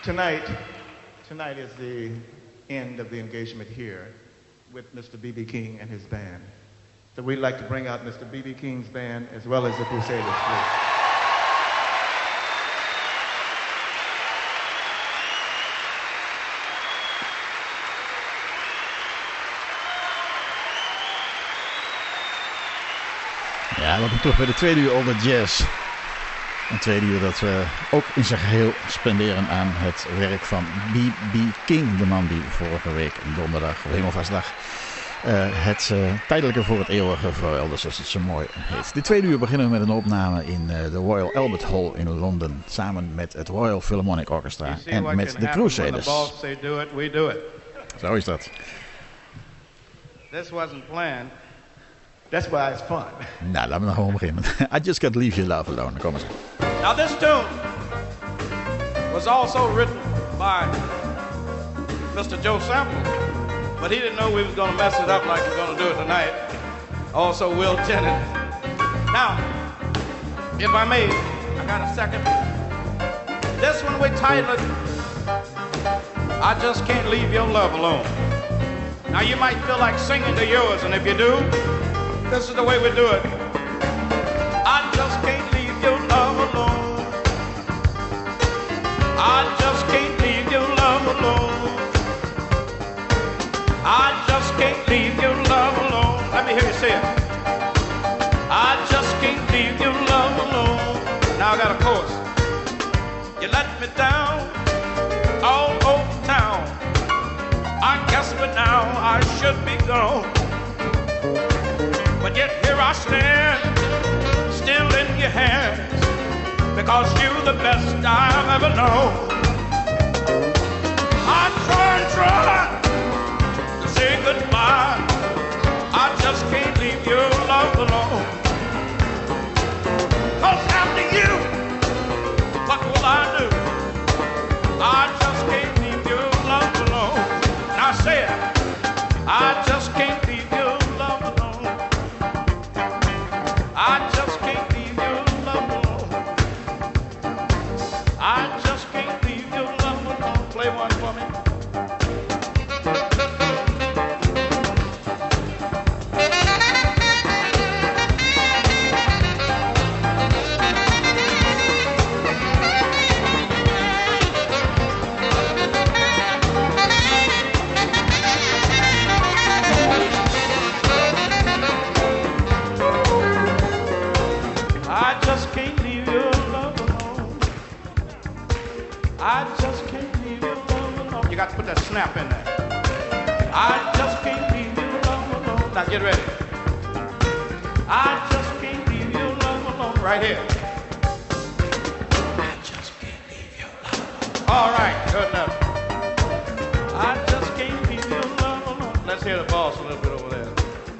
Tonight is the end of the engagement here with Mr. B.B. King and his band. So we'd like to bring out Mr. B.B. King's band as well as the Crusaders, please. Ja, welkom terug bij de tweede uur All The Jazz. Een tweede uur dat we ook in zijn geheel spenderen aan het werk van B.B. King. De man die vorige week donderdag, op Hemelvaartsdag, het tijdelijke voor het eeuwige verhuilde, zoals het zo mooi heet. De tweede uur beginnen we met een opname in de Royal Albert Hall in Londen. Samen met het Royal Philharmonic Orchestra en met de Crusaders. Zo is dat. This wasn't planned. That's why it's fun. Nou, laten we dan gewoon beginnen. I Just Can't Leave Your Love Alone. Kom eens. Now this tune was also written by Mr. Joe Sample, but he didn't know we was going to mess it up like we're going to do it tonight. Also Will Tennant. Now, if I may, I got a second. This one we titled I Just Can't Leave Your Love Alone. Now you might feel like singing to yours, and if you do, this is the way we do it. I just can't leave your love alone. I just can't leave your love alone. I just can't leave your love alone. Let me hear you say it. I just can't leave your love alone. Now I got a chorus. You let me down all over town. I guess by now I should be gone. But yet here I stand, still in your hands, because you're the best I've ever known. I try to say goodbye. I just can't leave your love alone. 'Cause after you, what will I do? I just can't leave your love alone. Now say it. I just can't leave your love alone. I just can't leave your love alone. I just can't leave your love alone. Play one for me. I just can't leave your love alone. You got to put that snap in there. I just can't leave your love alone. Now get ready. I just can't leave your love alone. Right here. I just can't leave your love alone. All right, good enough. I just can't leave your love alone. Let's hear the boss a little bit over there.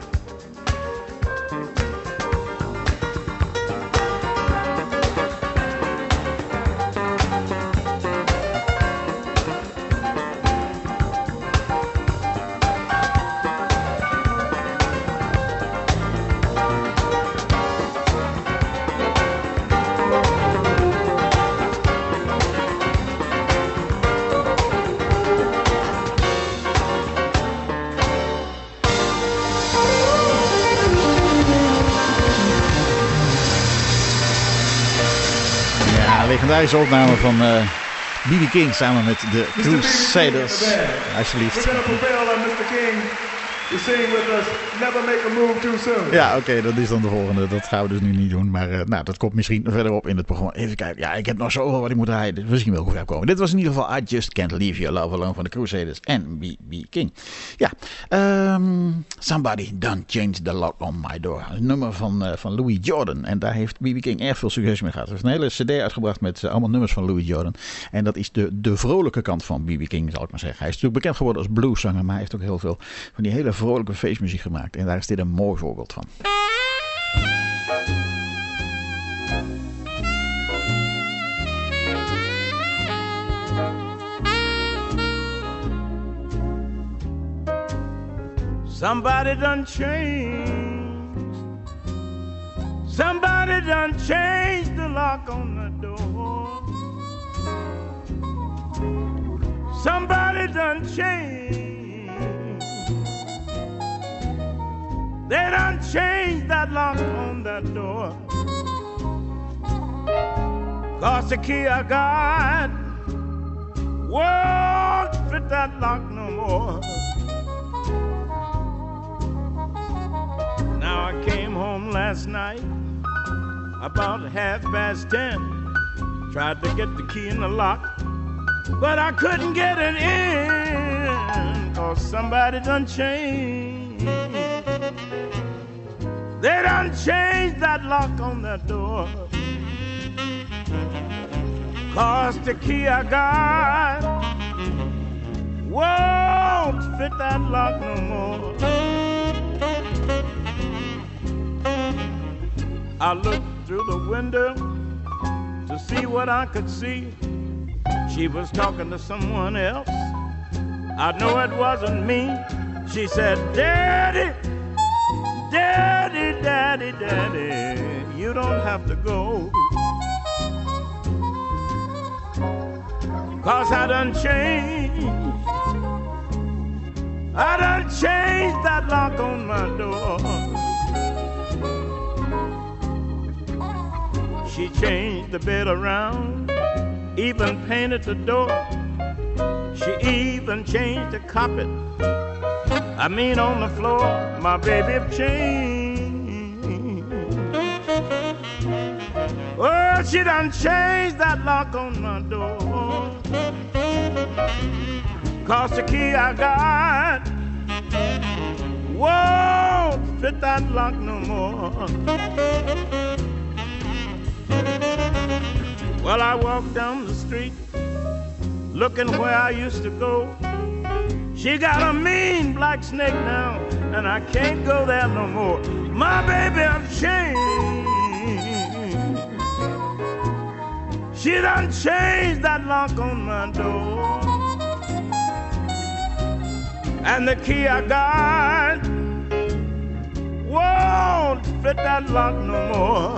Legendarische opname van B.B. King samen met de Crusaders. Alsjeblieft. Ja, oké, dat is dan de volgende. Dat gaan we dus nu niet doen. Maar dat komt misschien verderop in het programma. Even kijken. Ja, ik heb nog zoveel wat ik moet draaien. Dus misschien wel goed uitkomen. Dit was in ieder geval I Just Can't Leave Your Love Alone van de Crusaders en B.B. King. Ja, Somebody Done Changed the Lock on My Door. Een nummer van Louis Jordan. En daar heeft B.B. King erg veel succes mee gehad. Er is een hele cd uitgebracht met allemaal nummers van Louis Jordan. En dat is de vrolijke kant van B.B. King, zal ik maar zeggen. Hij is natuurlijk bekend geworden als blueszanger. Maar hij heeft ook heel veel van die hele vrolijke feestmuziek gemaakt. En daar is dit een mooi voorbeeld van. Somebody done changed. Somebody done changed the lock on the door. change that lock on that door. 'Cause the key I got won't fit that lock no more. Now I came home last night about 10:30. Tried to get the key in the lock, but I couldn't get it in, 'cause somebody done changed. They done changed that lock on that door. 'Cause the key I got won't fit that lock no more. I looked through the window to see what I could see. She was talking to someone else. I know it wasn't me. She said, Daddy, Daddy, Daddy, Daddy, you don't have to go. 'Cause I done changed. I done changed that lock on my door. She changed the bed around, even painted the door. She even changed the carpet, I mean on the floor. My baby changed. Oh, she done changed that lock on my door. 'Cause the key I got won't fit that lock no more. Well, I walked down the street looking where I used to go. She got a mean black snake now, and I can't go there no more. My baby have changed. She done changed that lock on my door. And the key I got won't fit that lock no more.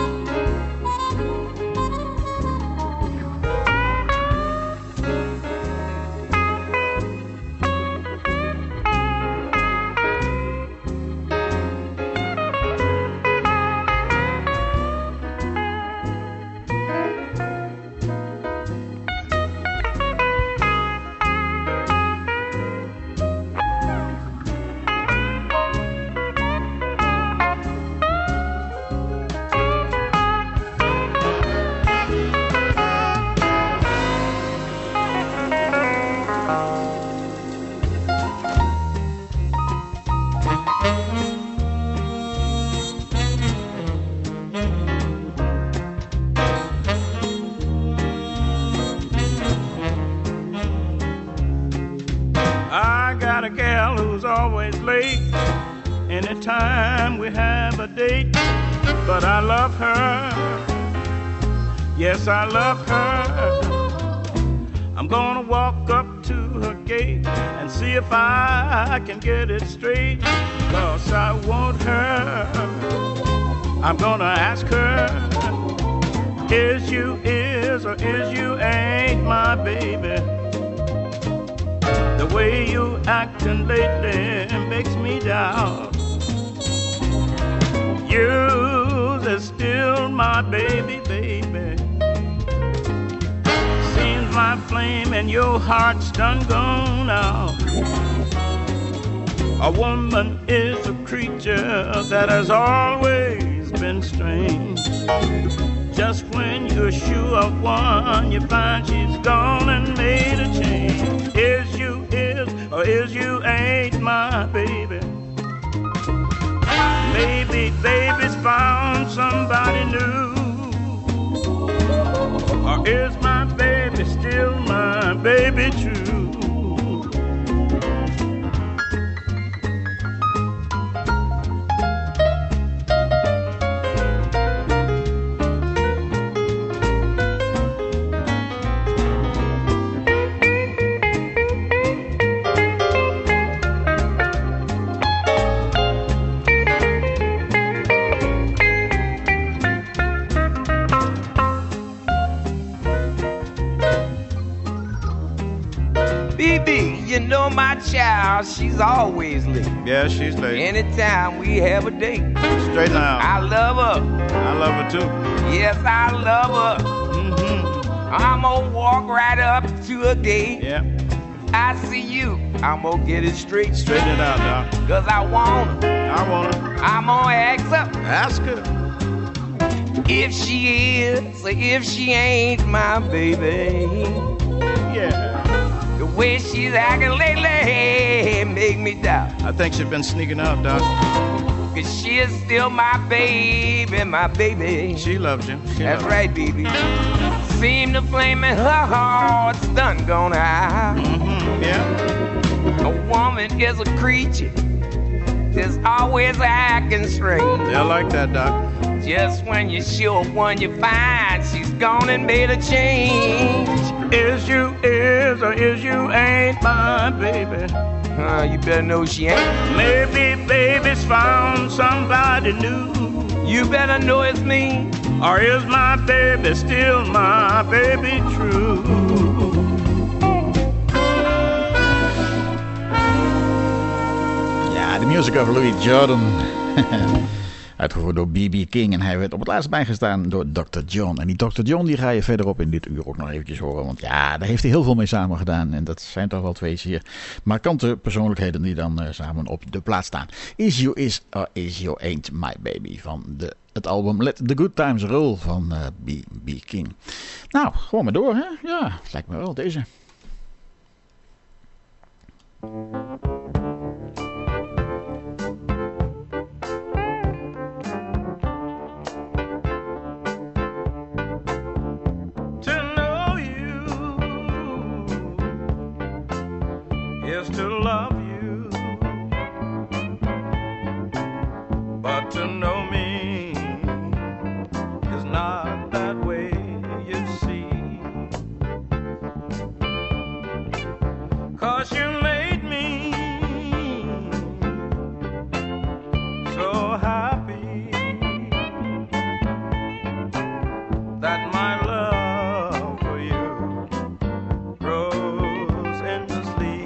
A gal who's always late anytime we have a date, but I love her, yes I love her. I'm gonna walk up to her gate and see if I can get it straight, 'cause I want her. I'm gonna ask her, is you is or is you ain't my baby? The way you acting lately makes me doubt you is still my baby, baby. Seems my flame and your heart's done gone out. A woman is a creature that has always been strange. Just when you're sure of one, you find she's gone and made a change. Is you is or is you ain't my baby? Maybe baby's found somebody new. Or is my baby still my baby true? you know my child, she's always late. Yeah, she's late. Anytime we have a date. Straight now. I love her. I love her too. Yes, I love her. I'm gonna walk right up to her gate. Yeah. I see you. I'm gonna get it straight. Straighten it out, Doc. Cause I want her. I want her. I'm gonna ask her. Ask her. If she is or if she ain't my baby. Yeah. The way she's acting lately make me doubt. I think she's been sneaking out, Doc. Cause she is still my baby, my baby. She loves you. That's right, baby. Seem the flame in her heart's done gone out. Yeah. A woman is a creature that's always acting strange. They'll like that, Doc. Just when you're sure one you find, she's gone and made a change. Is you is or is you ain't my baby? You better know she ain't. Maybe baby's found somebody new. You better know it's me. Or is my baby still my baby true? Ja, de music of Louis Jordan. Uitgevoerd door B.B. King. En hij werd op het laatst bijgestaan door Dr. John. En die Dr. John die ga je verderop in dit uur ook nog eventjes horen. Want ja, daar heeft hij heel veel mee samen gedaan. En dat zijn toch wel twee zeer markante persoonlijkheden die dan samen op de plaats staan. Is You Is or Is You Ain't My Baby van het album Let the Good Times Roll van B.B. King. Nou, gewoon maar door, hè? Ja, lijkt me wel deze. Is to love you, but to know me is not that way, you see. 'Cause you made me so happy that my love for you grows endlessly.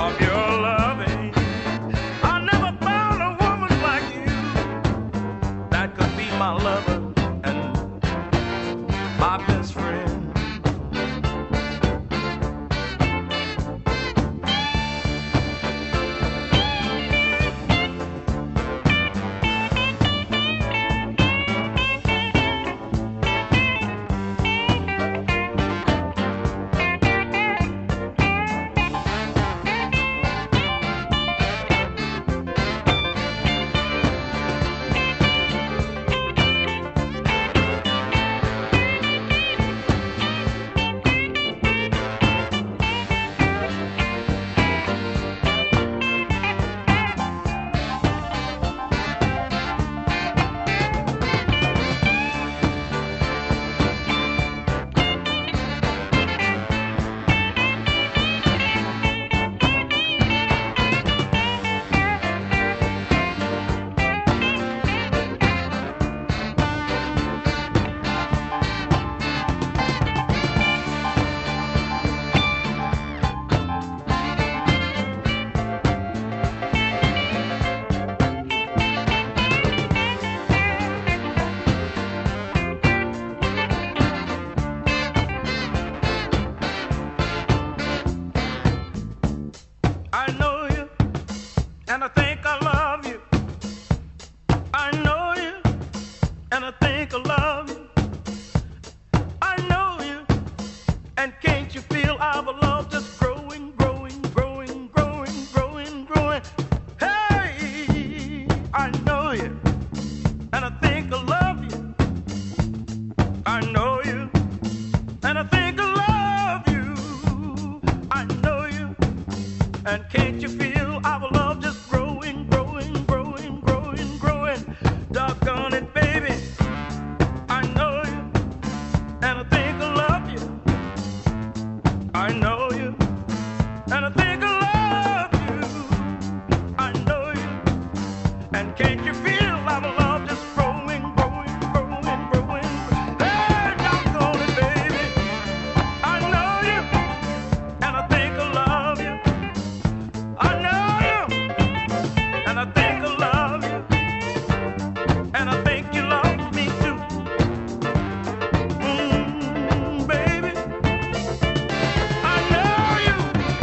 of your loving. I never found a woman like you that could be my lover and my best friend. I know you, and I think I love you. I know you, and I think I love you. I know you, and can't you feel our love just growing, growing, growing, growing, growing, growing? Hey, I know you, and I think I love you. I know you, and I think I love you. I know you. And can't you feel our love just growing, growing, growing, growing, growing? Doggone it, baby. I know you, and I think I love you. I know you, and I think I love you. I know you, and can't you feel our love just growing, growing, growing, growing? Hey, doggone it, baby. I know you, and I think I love you. I know you, and I think I love you, and I think you love me too, baby. I know you.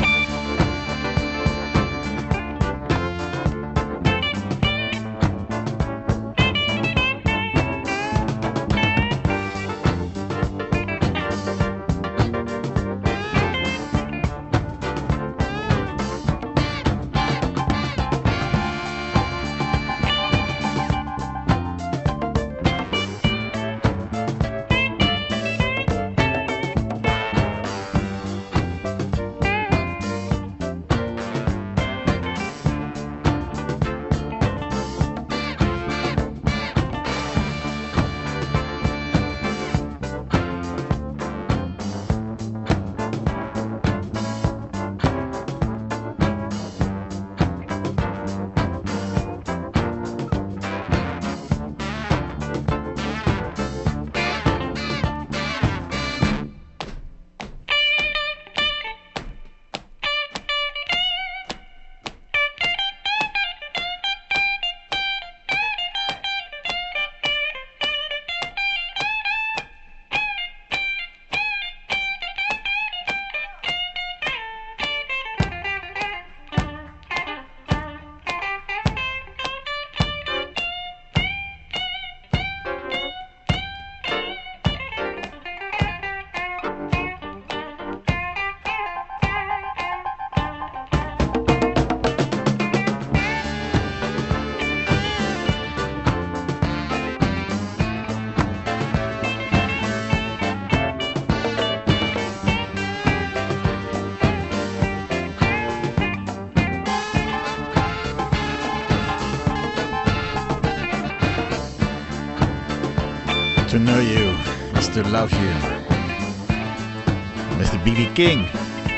To know you is to love you. Mr. B.B. King.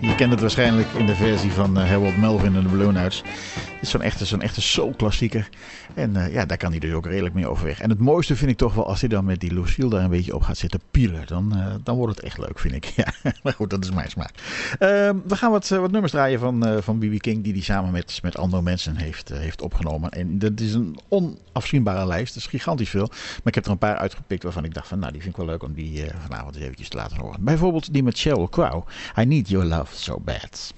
Je kent het waarschijnlijk in de versie van Harold Melvin en de Blue Notes. Het is zo'n echte soul-klassieker. En daar kan hij dus ook redelijk mee overweg. En het mooiste vind ik toch wel als hij dan met die Lucille daar een beetje op gaat zitten pielen. Dan wordt het echt leuk, vind ik. Ja, maar goed, dat is mijn smaak. We gaan wat nummers draaien van B.B. King die hij samen met andere mensen heeft opgenomen. En dat is een onafzienbare lijst. Dat is gigantisch veel. Maar ik heb er een paar uitgepikt waarvan ik dacht van die vind ik wel leuk om die vanavond eens eventjes te laten horen. Bijvoorbeeld die met Sheryl Crow. I Need Your Love So Bad.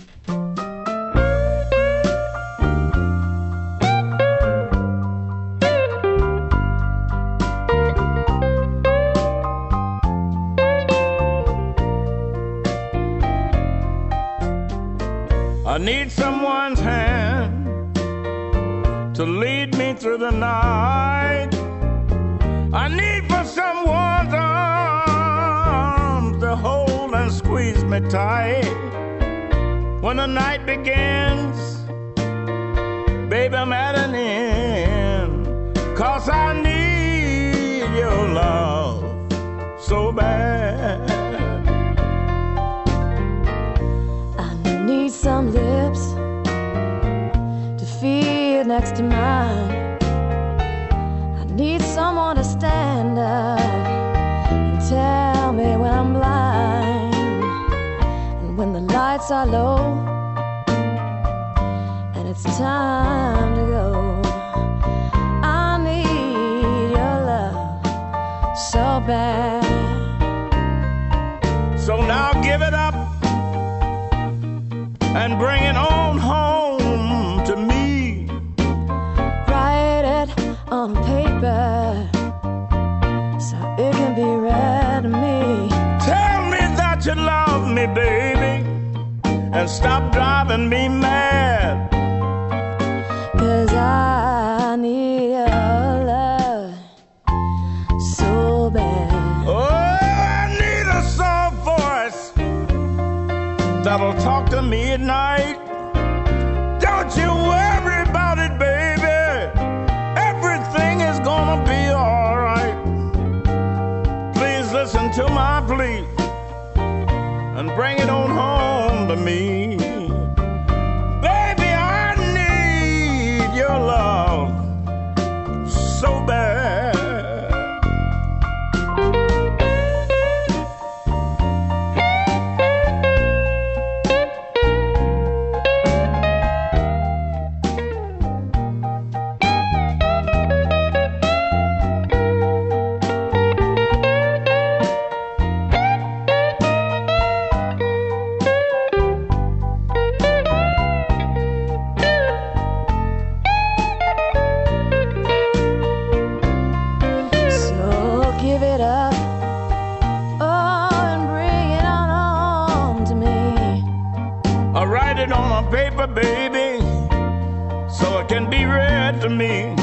I need someone's hand to lead me through the night. I need for someone's arms to hold and squeeze me tight. When the night begins, baby, I'm at an end. 'Cause I need your love so bad. Need some lips to feel next to mine. I need someone to stand up and tell me when I'm blind. And when the lights are low and it's time to go, I need your love so bad. So now give it up and bring it on home to me. Write it on paper so it can be read to me. Tell me that you love me, baby, and stop driving me mad. 'Cause I need your love so bad. Oh, I need a soft voice that'll talk to me at night. Don't you worry about it, baby. Everything is gonna be alright. Please listen to my plea and bring it on home to me. Baby, I need your love so bad. Paper, baby, so it can be read to me.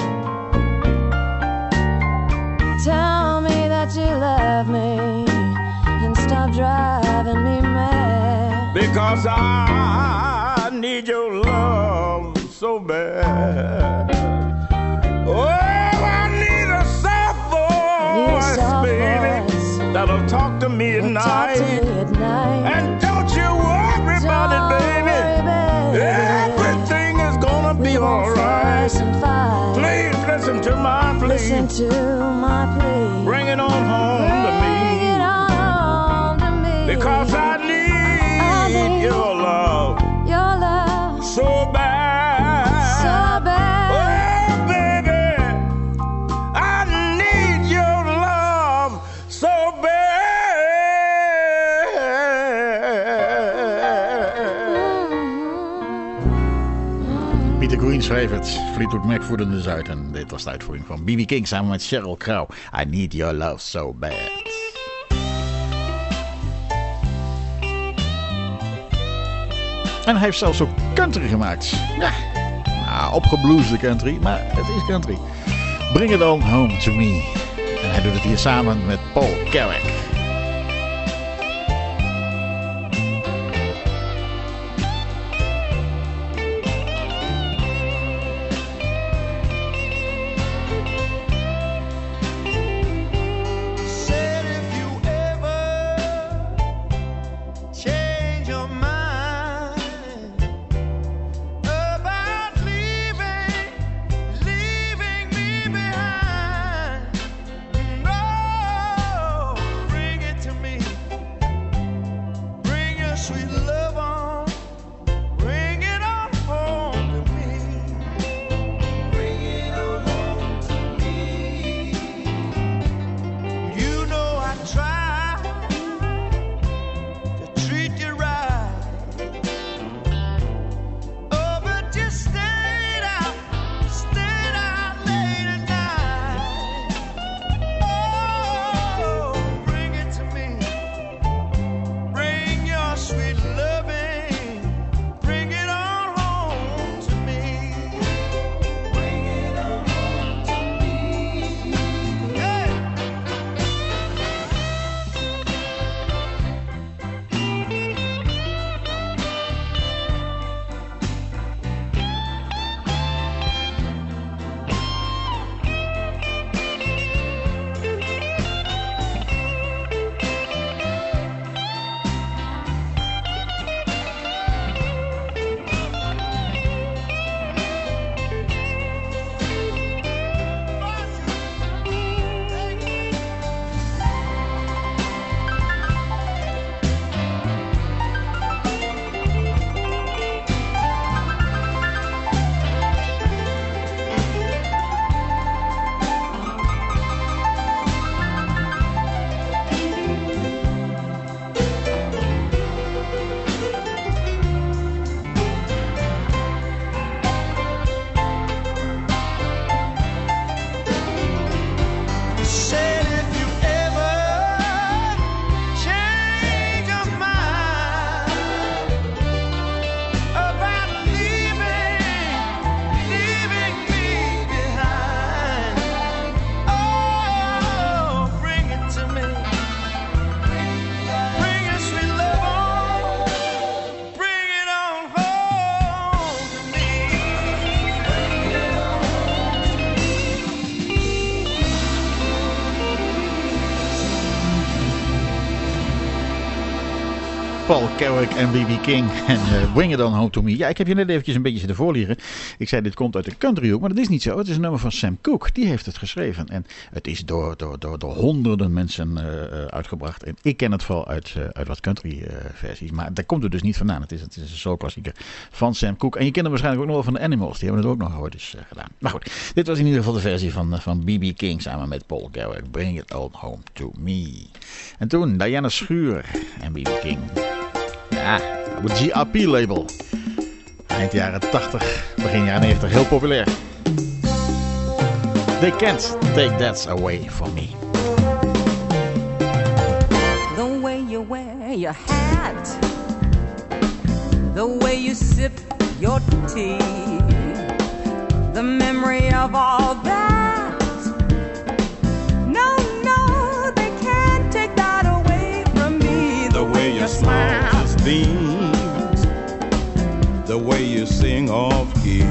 Tell me that you love me and stop driving me mad. Because I need your love so bad. Oh, I need a soft voice, baby, that'll talk to me at night. And don't you worry about it, baby. Everything is gonna be alright. Please listen to my plea. Listen to my plea. Bring it on home to me. Bring it on home to me. Because I need your love so bad. So bad. Oh, baby, I need your love so bad. Peter Green schreef het, Fleetwood Mac voerde dus uit. En dit was de uitvoering van B.B. King samen met Sheryl Crow. I Need Your Love So Bad. En hij heeft zelfs ook country gemaakt. Ja, nou, opgebluesde country, maar het is country. Bring It On Home To Me. En hij doet het hier samen met Paul Carrack. Said if you ever change your mind, just stayed out late at night. Oh, bring it to me. Bring your sweet loving. Bring it on home to me. Bring it on home to me. Hey. Said if you ever change your mind about leaving me behind, oh, bring it to me. Bring your sweet love on. Bring it on home to me. Paul Carrick en B.B. King en Bring It On Home To Me. Ja, ik heb je net eventjes een beetje zitten voorliegen. Ik zei dit komt uit de country hoek, maar dat is niet zo. Het is een nummer van Sam Cooke. Die heeft het geschreven. En het is door honderden mensen uitgebracht. En ik ken het vooral uit wat country versies. Maar daar komt het dus niet vandaan. Het is een soulklassieker van Sam Cooke. En je kent hem waarschijnlijk ook nog wel van de Animals. Die hebben het ook nog ooit eens gedaan. Maar goed, dit was in ieder geval de versie van B.B. King samen met Paul Carrick. Bring It On Home To Me. En toen Diana Schuur en B.B. King. Ja, op het GRP-label. Eind jaren 80, begin jaren 90, heel populair. They can't take that away from me. The way you wear your hat, the way you sip your tea, the memory of all that. No, they can't take that away from me. The way you smile just beams, the way you sing off key,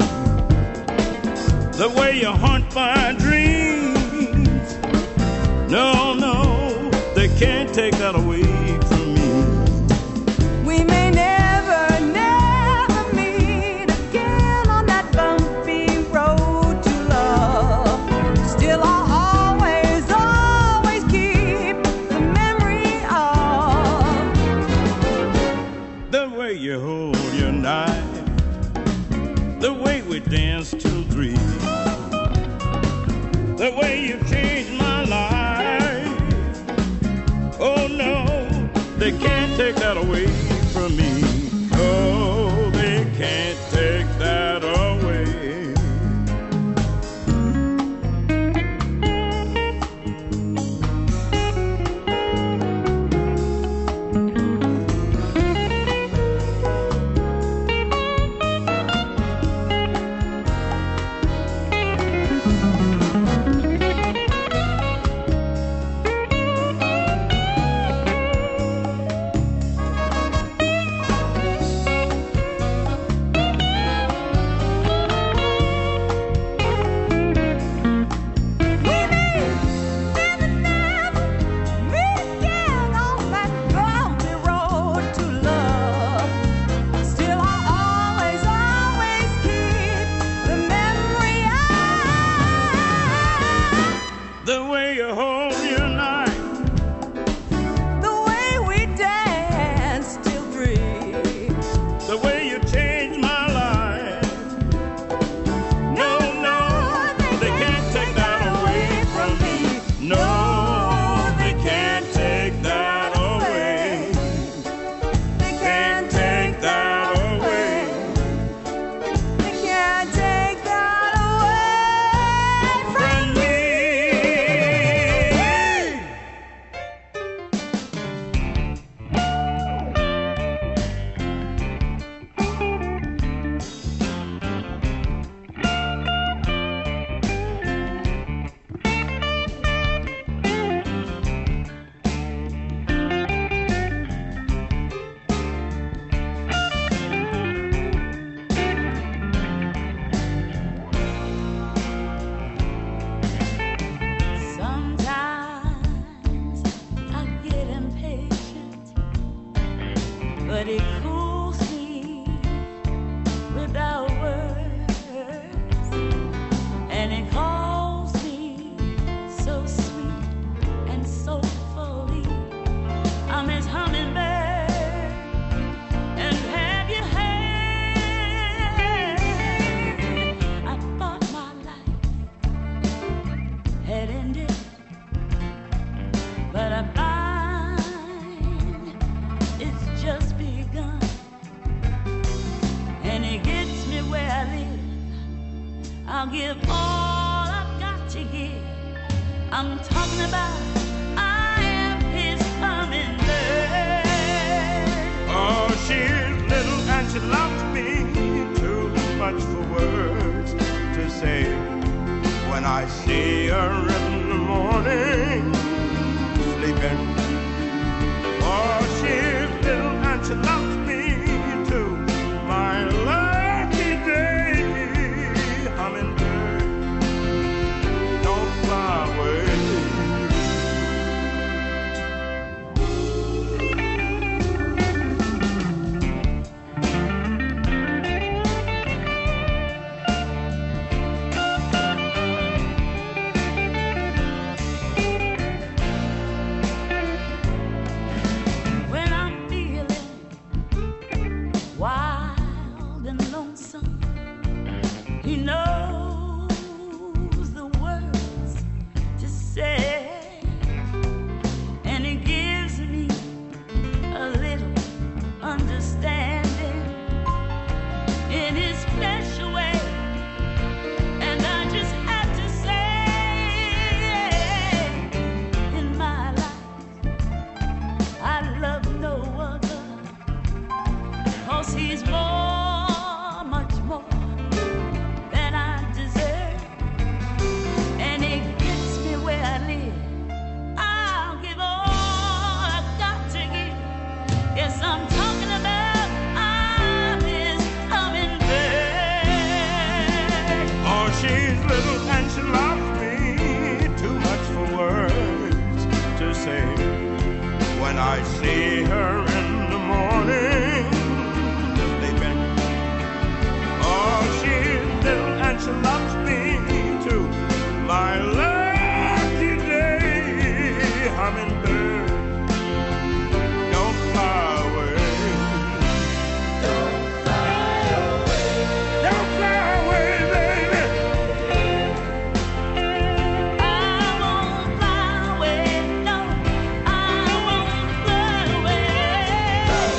the way you hunt my dreams. No, they can't take that away from me. We may never meet again on that bumpy road to love. Still I'll always keep the memory of The way you hold your knife, the way we dance till 3, the way you changed my life. Oh no, they can't take that away from me. Oh, they can't take that away. I'll give all I've got to give. I'm talking about I am his hummingbird. Oh, she's little and she loves me too much for words to say. When I see her in the morning sleeping, oh, she's little and she loves me too. My lucky day, hummingbird, don't fly away. When I'm feeling wild and lonesome, he knows the words to say, and he gives me a little understanding in his special way. And I just have to say, in my life, I love no other, 'cause he's more, much more than I deserve. And he gets me where I live. I'll give all I've got to give. Yes, I'm talking about I'm his hummingbird. Oh, she's little and she loves me too much for words to say. When I see her in the morning sleeping, oh, she's little and she loves me too. My lucky day, hummingbird, don't fly away. Don't fly away. Don't fly away, baby. I won't fly away, no, I won't fly away. Don't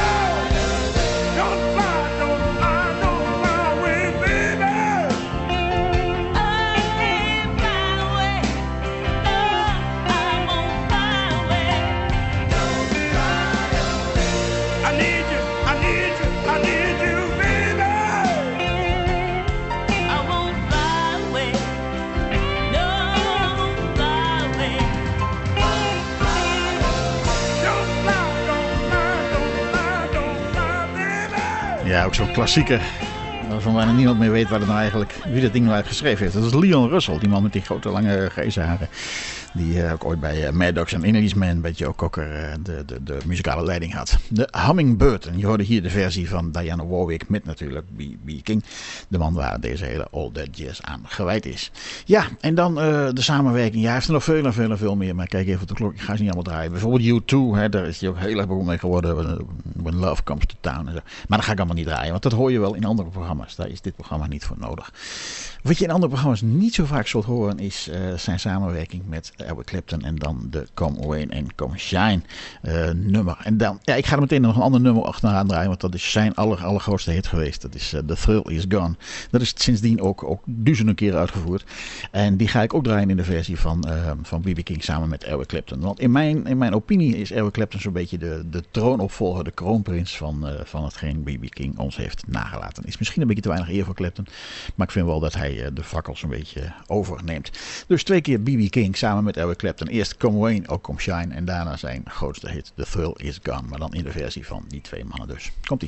fly, don't fly, don't fly away, baby. I can't fly away, no, I won't fly away. I need you, I need you, I need you, baby. I won't fly away, no, I won't fly away. Don't fly, don't fly, don't fly, don't fly, baby. Ja, ook zo'n klassieker. Waarvan bijna niemand meer weet wie dat ding nou eigenlijk geschreven heeft. Dat is Leon Russell, die man met die grote lange grijze haren. Die ook ooit bij Mad Dogs en Englishmen bij Joe Cocker de muzikale leiding had. De Hummingbird. En je hoorde hier de versie van Diana Warwick met natuurlijk B.B. King. De man waar deze hele All That Jazz aan gewijd is. Ja, en dan de samenwerking. Ja, hij heeft er nog veel meer. Maar kijk even op de klok. Ik ga ze niet allemaal draaien. Bijvoorbeeld U2. Hè, daar is hij ook heel erg beroemd mee geworden. When Love Comes to Town. En zo. Maar dat ga ik allemaal niet draaien. Want dat hoor je wel in andere programma's. Daar is dit programma niet voor nodig. Wat je in andere programma's niet zo vaak zult horen is zijn samenwerking met Eric Clapton en dan de Come Rain and Come Shine nummer. En dan, ja, ik ga er meteen nog een ander nummer achteraan draaien, want dat is zijn allergrootste hit geweest. Dat is The Thrill Is Gone. Dat is sindsdien ook duizenden keren uitgevoerd. En die ga ik ook draaien in de versie van B.B. King samen met Eric Clapton. Want in mijn opinie is Eric Clapton zo'n beetje de troonopvolger, de kroonprins van hetgeen B.B. King ons heeft nagelaten. Is misschien een beetje te weinig eer voor Clapton, maar ik vind wel dat hij de fakkels een beetje overneemt. Dus 2 keer B.B. King samen met Eric Clapton. Eerst Come Rain, ook Come Shine. En daarna zijn grootste hit The Thrill Is Gone. Maar dan in de versie van die 2 mannen dus. Komt-ie.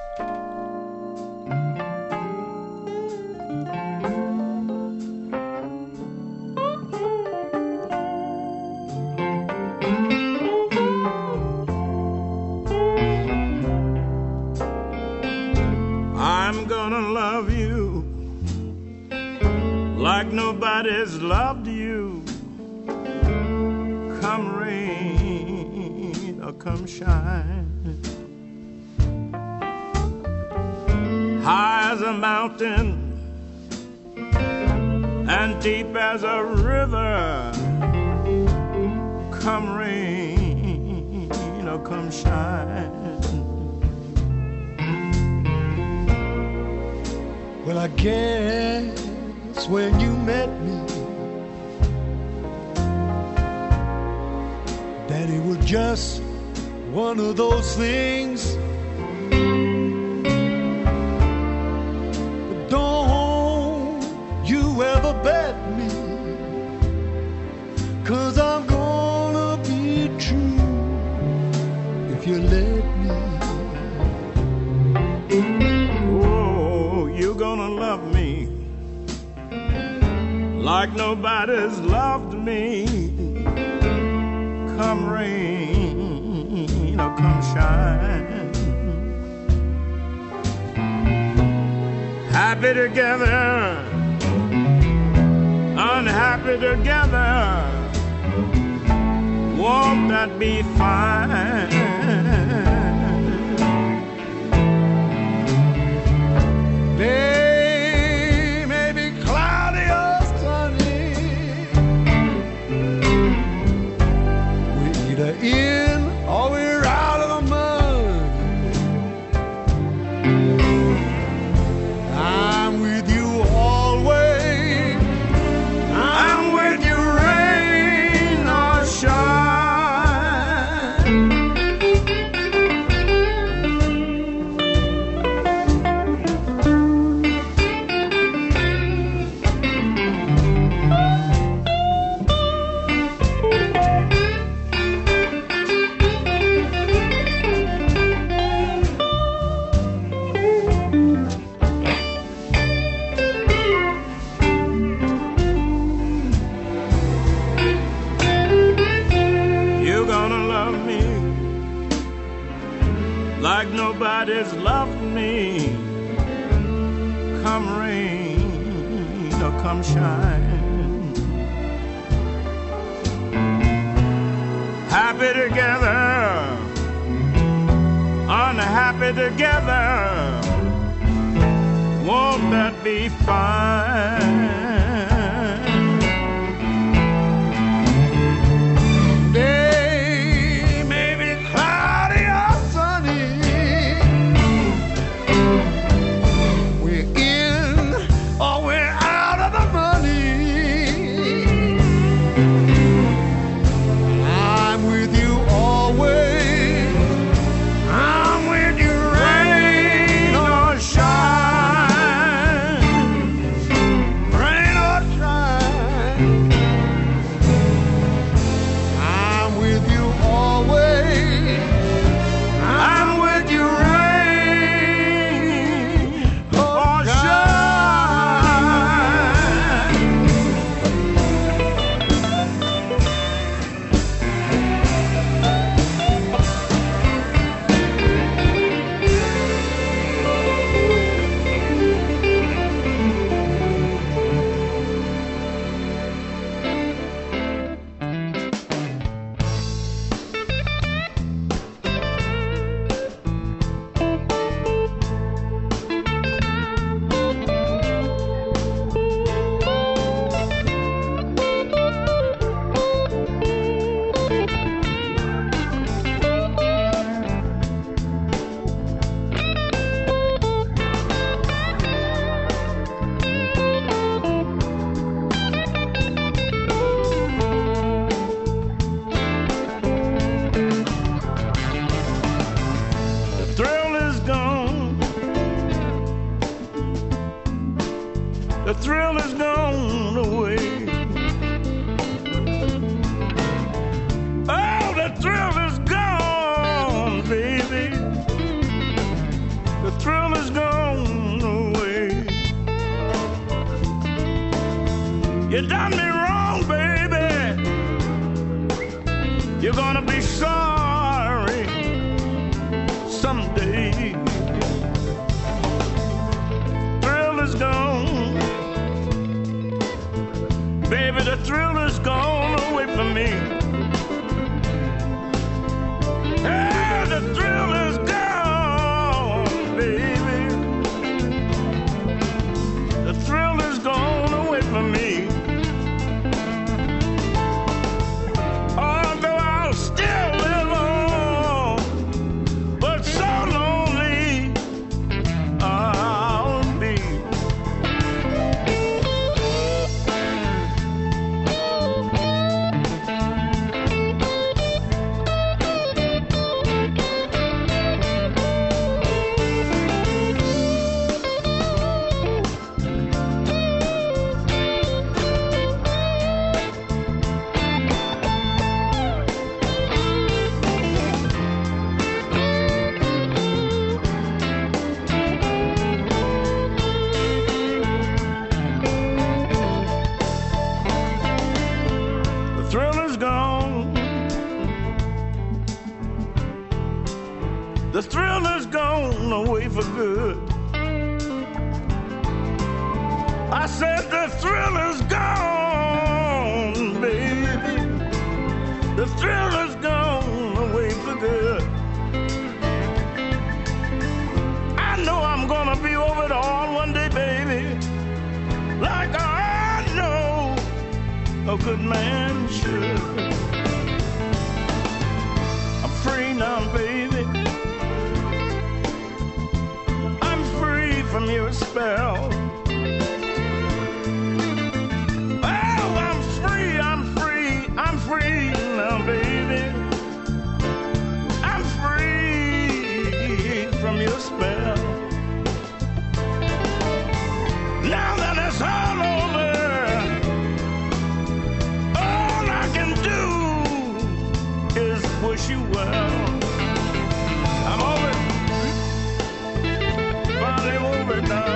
I'm gonna love you like nobody's loved you. Come rain or come shine. High as a mountain and deep as a river. Come rain or come shine. Well, I guess was when you met me. That it was just one of those things. But don't you ever bet me, 'cause I'm gonna be true if you let me. Oh, you're gonna love me like nobody's loved me. Come rain or come shine, happy together, unhappy together, won't that be fine? Day may be cloudy or sunny, we're either in or we're out of the mud. I'm with you always. I'm with you, rain or shine. You're gonna love me like nobody's loved me. Come rain or come shine, happy together, unhappy together, won't that be fine? Day may be cloudy or sunny, we're in or we're out of the money. I'm with you always. I'm with you, rain or shine, rain or shine. I'm with you always. I'm with you, rain or shine. The thrill is gone. The thrill is gone away. Oh, the thrill is gone, baby. The thrill is gone away. You done me wrong, baby. You're gonna be sorry someday. Thrill is gone, baby. The thrill is gone away from me. Hey, the thrill is gone, baby. The thrill is gone away from me. Although I'll still live on, but so lonely I'll be. I said the thrill is gone, baby. The thrill is gone away for good. I know I'm gonna be over it all one day, baby, like I know a good man should. I'm free now, baby. I'm free from your spell. I'm free now, baby. I'm free from your spell. Now that it's all over, all I can do is wish you well. I'm over it. Finally over it now.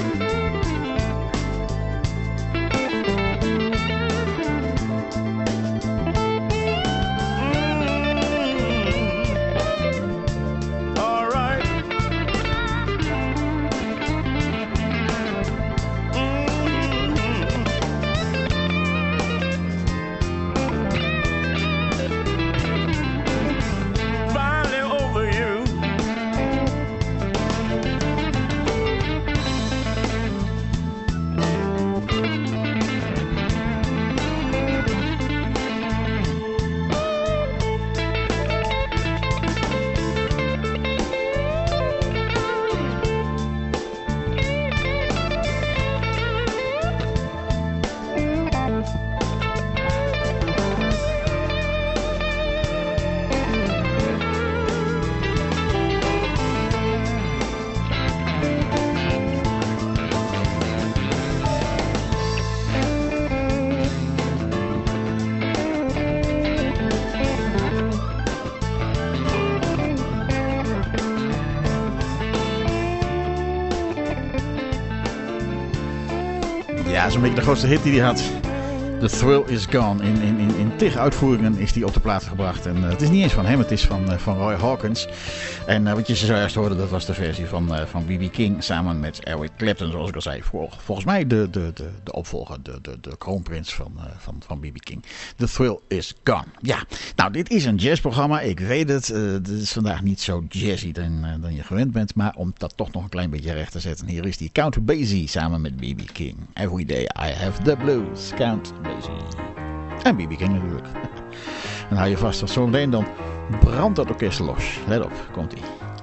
Ja, dat is een beetje de grootste hit die hij had. The Thrill is Gone. In tig uitvoeringen is die op de plaat gebracht. En het is niet eens van hem, het is van Roy Hawkins. En wat je zojuist hoorde, dat was de versie van B.B. King samen met Eric Clapton, zoals ik al zei. Volgens mij de opvolger, de kroonprins van B.B. King. The Thrill is Gone. Ja, nou dit is een jazzprogramma, ik weet het. Het is vandaag niet zo jazzy dan je gewend bent. Maar om dat toch nog een klein beetje recht te zetten. Hier is die Count Basie samen met B.B. King. Every day I have the blues. Count Basie. En B.B. King natuurlijk. En hou je vast, tot zometeen dan brandt dat orkest los. Let op, komt-ie.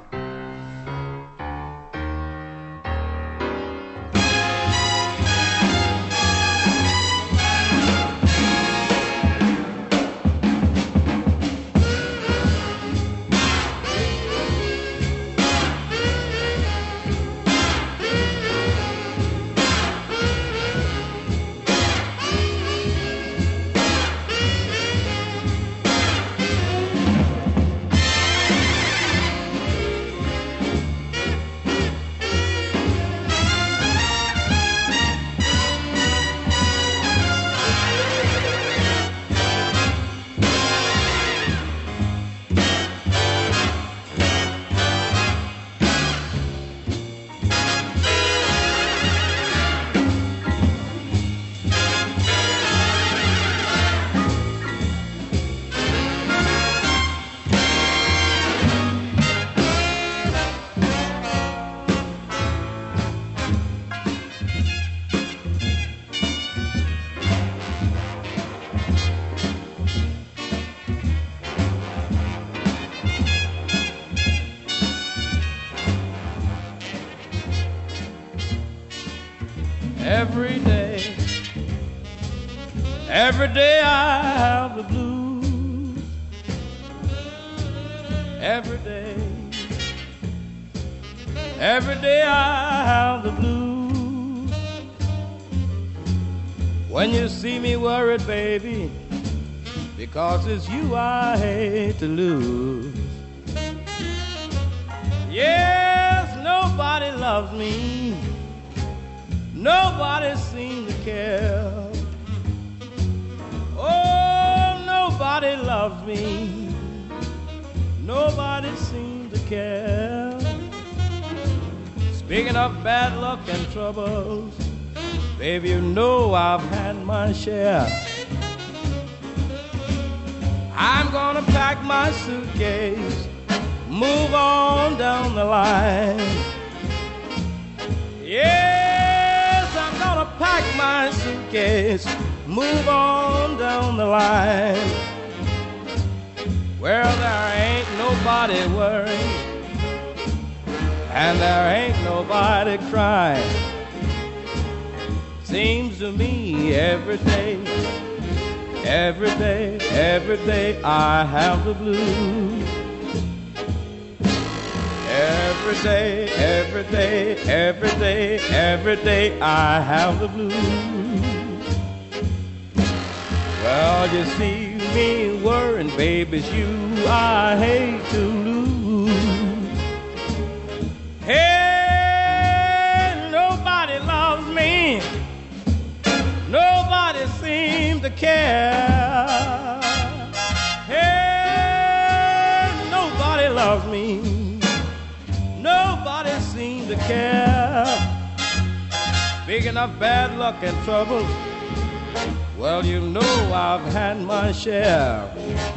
Every day I have the blues. Every day I have the blues. When you see me worried, baby, because it's you I hate to lose. Yes, nobody loves me. Nobody seems to care. Oh, nobody loves me. Nobody seems to care. Speaking of bad luck and troubles, Baby, you know I've had my share. I'm gonna pack my suitcase, move on down the line. Yes, I'm gonna pack my suitcase, move on down the line. Well, there ain't nobody worrying, and there ain't nobody crying. Seems to me every day I have the blues. Every day I have the blues. Well, you see me worrying, baby, it's you I hate to lose. Hey, nobody loves me. Nobody seems to care. Hey, nobody loves me. Nobody seems to care. Speaking of bad luck and trouble, well, you know I've had my share.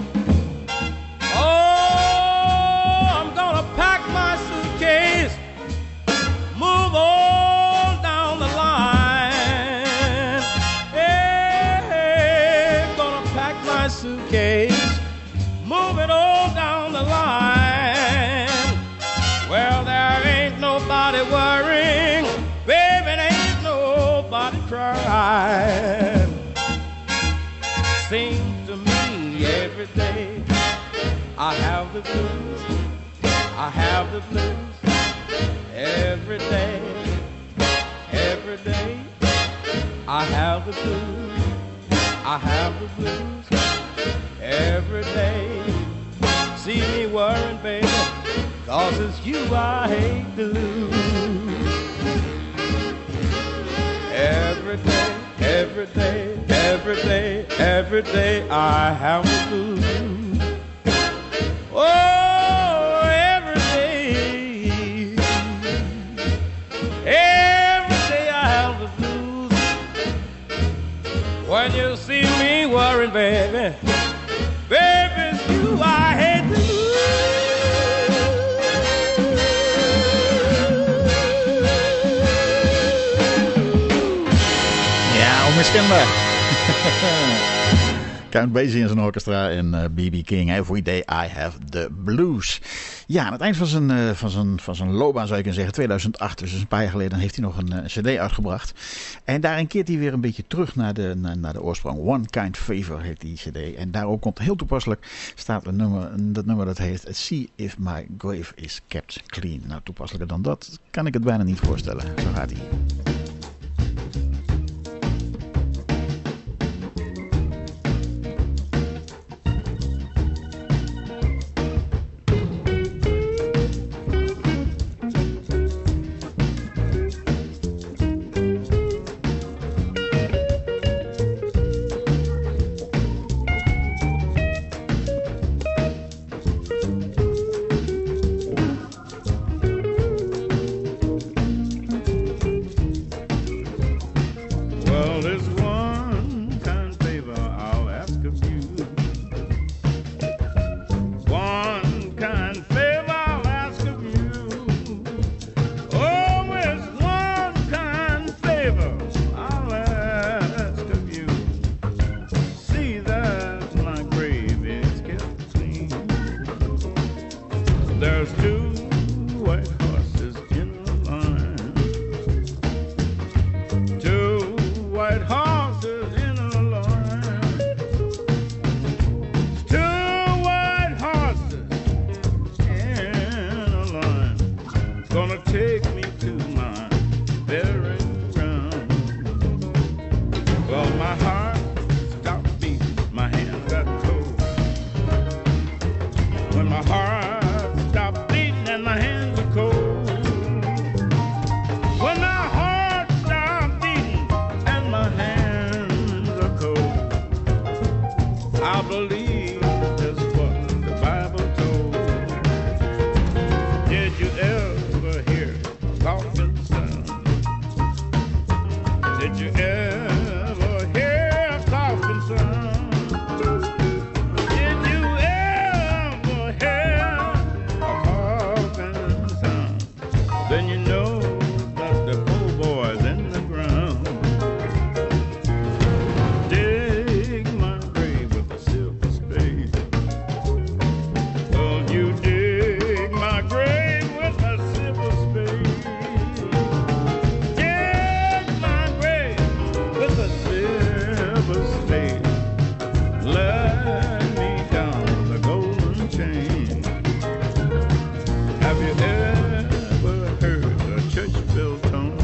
Oh, I'm gonna pack my suitcase, move on down the line. Hey, gonna pack my suitcase, move it on down the line. Well, there ain't nobody worrying, baby, there ain't nobody crying. Seems to me every day I have the blues, I have the blues. Every day I have the blues, I have the blues. Every day, see me worrying, baby, 'cause it's you I hate to lose. Every day I have the blues. Oh, every day I have the blues. When you see me worrying, baby, it's you I hate to lose. Onmiskenbaar. Count Basie en zijn orchestra en B.B. King. Every day I have the blues. Ja, aan het eind van zijn loopbaan zou je kunnen zeggen, 2008, dus een paar jaar geleden, heeft hij nog een cd uitgebracht. En daarin keert hij weer een beetje terug naar de oorsprong. One Kind Favor heet die cd. En daarop komt heel toepasselijk, staat dat nummer dat heet See If My Grave Is Kept Clean. Nou, toepasselijker dan dat kan ik het bijna niet voorstellen. Zo gaat hij. Did you ever hear a coughing sound? Did you ever hear a coughing sound? Then you know that the poor boy's in the ground. Dig my grave with a silver spade. Oh, you dig my grave with a silver spade. Dig my grave with a silver spade. Let me down the golden chain. Have you ever heard a church bell tone?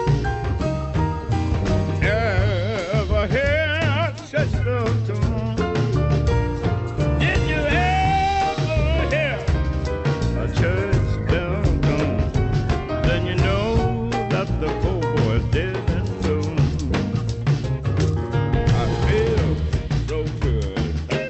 Ever hear a church bell tone? Did you ever hear a church bell tone? Then you know that the poor boy's dead and gone. I feel so good.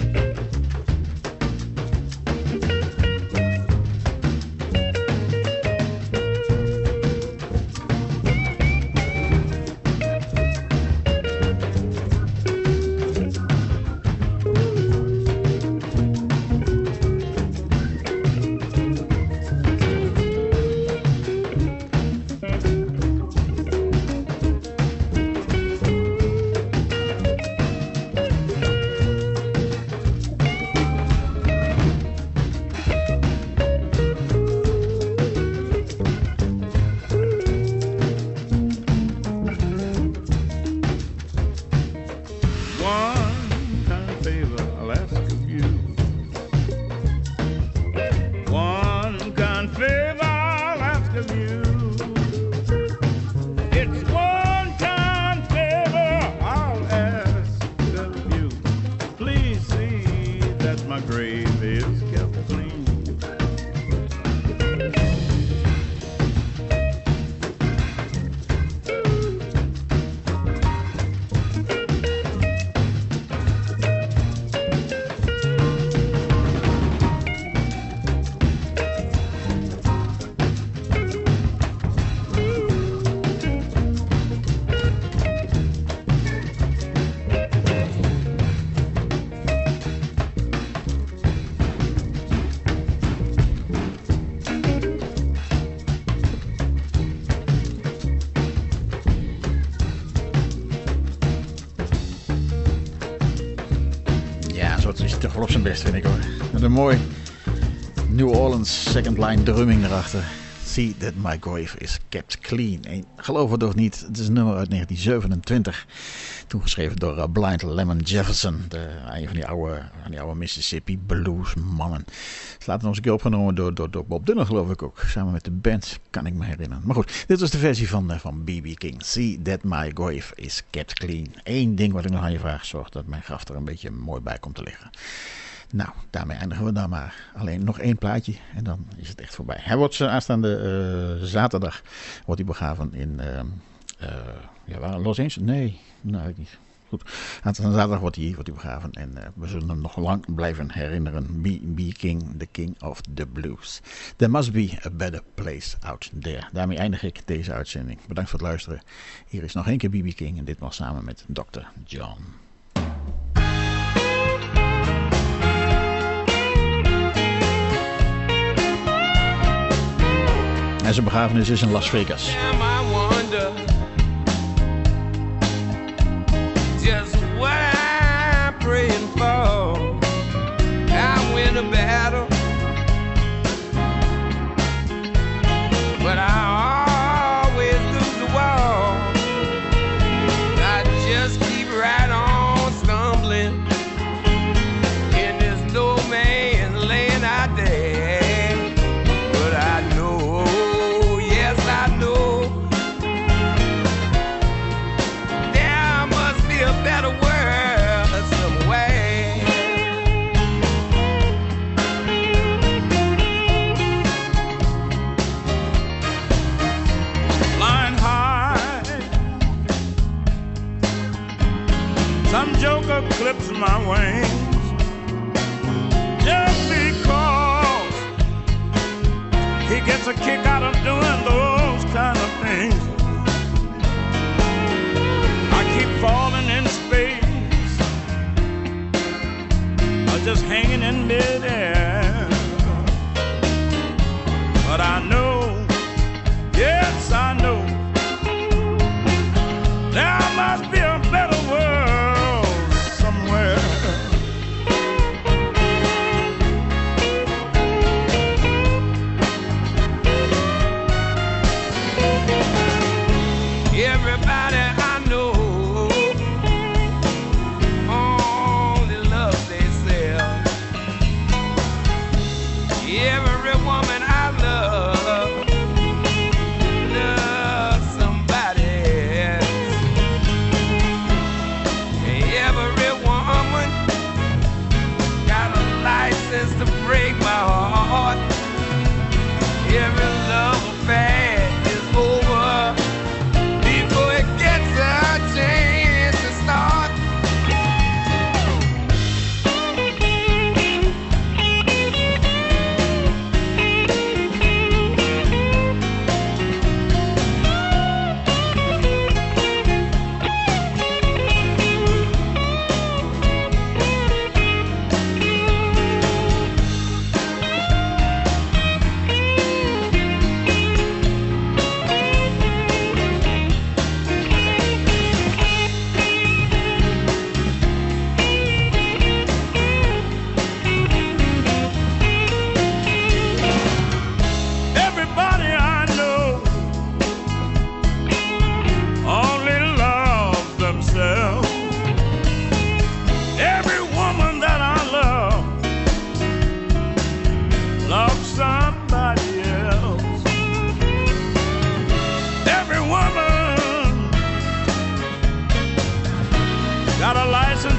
One kind of favor I'll ask of you. One kind of favor I'll ask of you. It's one kind of favor I'll ask of you. Please see that my grave is kept clean. Ja, zo is het toch wel op zijn best, vind ik hoor. Met een mooi New Orleans second line drumming erachter. See that my grave is kept clean. En geloof het of niet, het is een nummer uit 1927. Toen geschreven door Blind Lemon Jefferson. Een van die oude Mississippi blues mannen. Het is later nog eens een keer opgenomen door Bob Dylan, geloof ik ook. Samen met de band, kan ik me herinneren. Maar goed, dit was de versie van B.B. King. See that my grave is kept clean. Eén ding wat ik nog aan je vraag, zorg dat mijn graf er een beetje mooi bij komt te liggen. Nou, daarmee eindigen we dan maar. Alleen nog één plaatje en dan is het echt voorbij. Hij wordt aanstaande zaterdag wordt hij begraven in Los Angeles? Nee, nou niet. Goed. Aanstaande zaterdag wordt hij begraven en we zullen hem nog lang blijven herinneren. B.B. King, the King of the Blues. There must be a better place out there. Daarmee eindig ik deze uitzending. Bedankt voor het luisteren. Hier is nog één keer B.B. King en ditmaal samen met Dr. John. En zijn begrafenis is in Las Vegas. Damn, I wonder just what I'm praying for. I win a battle, but I always lose the war. I just keep right on stumbling, and there's no man laying out there. But I know, yes I know, there must be a better world somewhere. Flying high, some joker clips my wings just because he gets a kick out of doing those kind of things.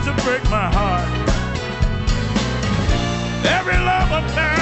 to break my heart. Every love affair